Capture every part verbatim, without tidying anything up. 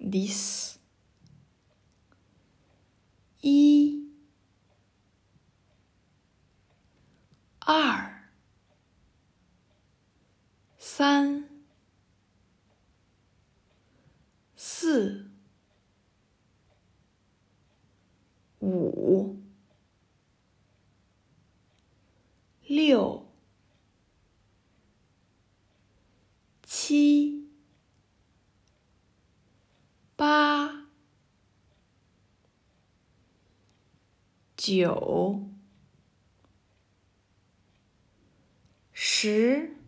this，一，二，三，四，五，六，七，八，九，十，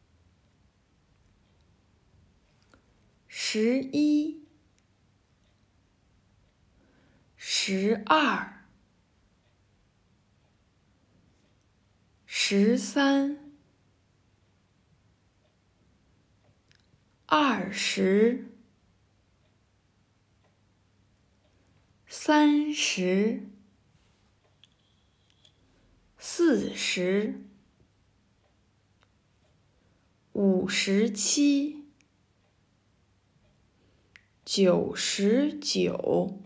十一，十二，十三，二十，三十，四十，五十七，九十九，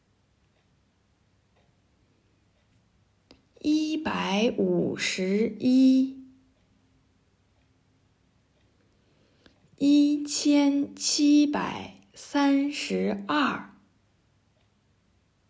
一百五十一，一千七百三十二。